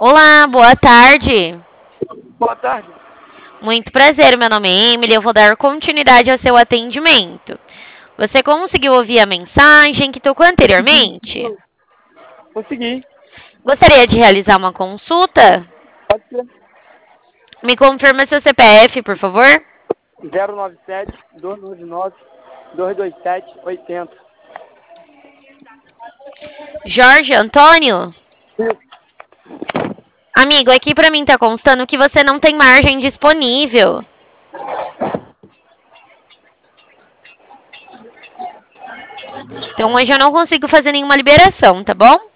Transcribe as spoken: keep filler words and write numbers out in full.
Olá, boa tarde. Boa tarde. Muito prazer, meu nome é Emily. Eu vou dar continuidade ao seu atendimento. Você conseguiu ouvir a mensagem que tocou anteriormente? Consegui. Gostaria de realizar uma consulta? Pode ser. Me confirma seu C P F, por favor. zero nove sete, dois nove nove, dois dois sete, oito zero. Jorge Antônio? Amigo, aqui pra mim tá constando que você não tem margem disponível. Então hoje eu não consigo fazer nenhuma liberação, tá bom?